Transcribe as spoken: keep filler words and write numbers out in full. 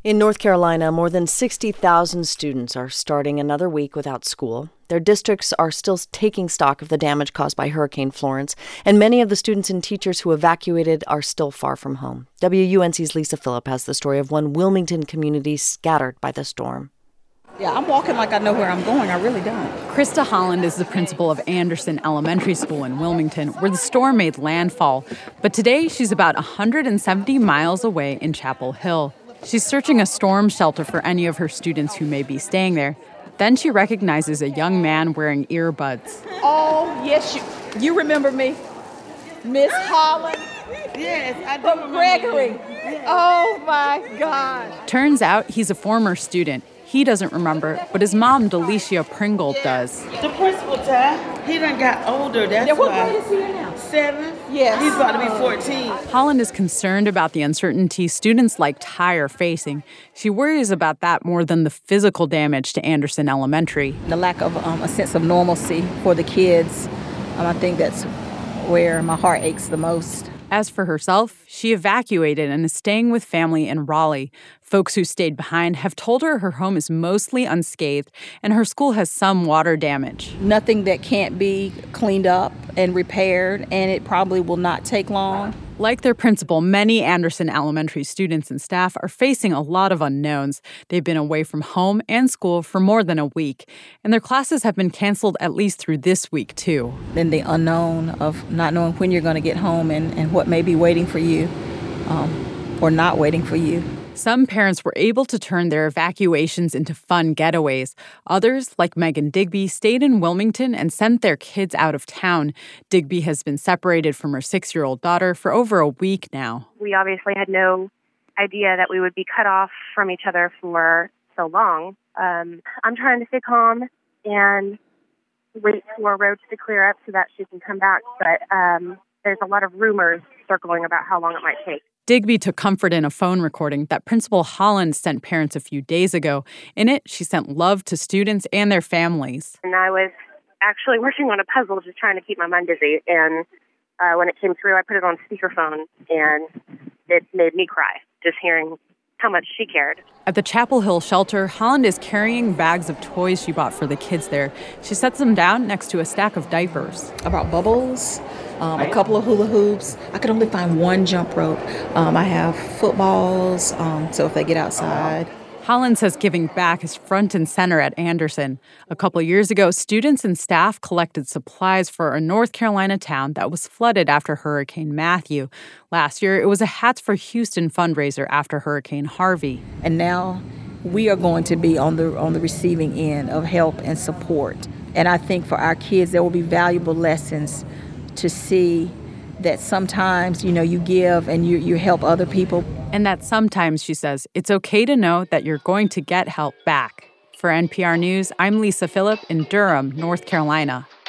In North Carolina, more than sixty thousand students are starting another week without school. Their districts are still taking stock of the damage caused by Hurricane Florence, and many of the students and teachers who evacuated are still far from home. W U N C's Lisa Phillip has the story of one Wilmington community scattered by the storm. Yeah, I'm walking like I know where I'm going. I really don't. Krista Holland is the principal of Anderson Elementary School in Wilmington, where the storm made landfall. But today, she's about one hundred seventy miles away in Chapel Hill. She's searching a storm shelter for any of her students who may be staying there. Then she recognizes a young man wearing earbuds. Oh, yes, you you remember me? Miss Holland? Yes, I do. From Gregory. Yes. Oh, my God. Turns out he's a former student. He doesn't remember, but his mom, Delicia Pringle, does. The principal, Ty, he done got older, that's yeah, what why. grade is he in now? Seven? Yes. He's about to be fourteen. Holland is concerned about the uncertainty students like Ty are facing. She worries about that more than the physical damage to Anderson Elementary. The lack of um, a sense of normalcy for the kids, um, I think that's where my heart aches the most. As for herself, she evacuated and is staying with family in Raleigh. Folks who stayed behind have told her her home is mostly unscathed and her school has some water damage. Nothing that can't be cleaned up and repaired, and it probably will not take long. Like their principal, many Anderson Elementary students and staff are facing a lot of unknowns. They've been away from home and school for more than a week, and their classes have been canceled at least through this week, too. Then the unknown of not knowing when you're going to get home and, and what may be waiting for you um, or not waiting for you. Some parents were able to turn their evacuations into fun getaways. Others, like Megan Digby, stayed in Wilmington and sent their kids out of town. Digby has been separated from her six-year-old daughter for over a week now. We obviously had no idea that we would be cut off from each other for so long. Um, I'm trying to stay calm and wait for roads to clear up so that she can come back. But um, there's a lot of rumors circling about how long it might take. Digby took comfort in a phone recording that Principal Holland sent parents a few days ago. In it, she sent love to students and their families. And I was actually working on a puzzle, just trying to keep my mind busy. And uh, when it came through, I put it on speakerphone, and it made me cry, just hearing how much she cared. At the Chapel Hill shelter, Holland is carrying bags of toys she bought for the kids there. She sets them down next to a stack of diapers. I brought bubbles, um, a couple of hula hoops. I could only find one jump rope. Um, I have footballs, um, so if they get outside. Holland says giving back is front and center at Anderson. A couple years ago, students and staff collected supplies for a North Carolina town that was flooded after Hurricane Matthew. Last year, it was a Hats for Houston fundraiser after Hurricane Harvey. And now we are going to be on the on the receiving end of help and support. And I think for our kids, there will be valuable lessons to see that sometimes, you know, you give and you, you help other people. And that sometimes, she says, it's okay to know that you're going to get help back. For N P R News, I'm Lisa Phillip in Durham, North Carolina.